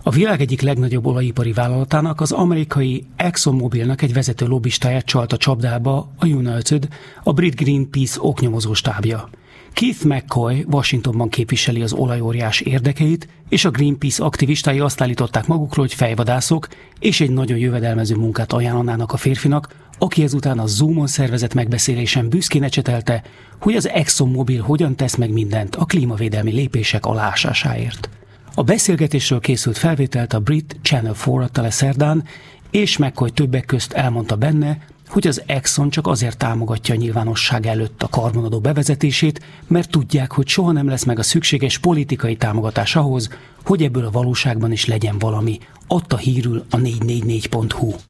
A világ egyik legnagyobb olajipari vállalatának, az amerikai ExxonMobilnak egy vezető lobbistáját csalt a csapdába a United, a brit Greenpeace oknyomozó stábja. Keith McCoy Washingtonban képviseli az olajóriás érdekeit, és a Greenpeace aktivistái azt állították magukról, hogy fejvadászok, és egy nagyon jövedelmező munkát ajánlanának a férfinak, aki ezután a Zoomon szervezett megbeszélésen büszkén ecsetelte, hogy az ExxonMobil hogyan tesz meg mindent a klímavédelmi lépések aláásásáért. A beszélgetésről készült felvételt a brit Channel 4 adta le szerdán, és McCoy többek közt elmondta benne, hogy az Exxon csak azért támogatja a nyilvánosság előtt a karbonadó bevezetését, mert tudják, hogy soha nem lesz meg a szükséges politikai támogatás ahhoz, hogy ebből a valóságban is legyen valami, adta hírül a 444.hu.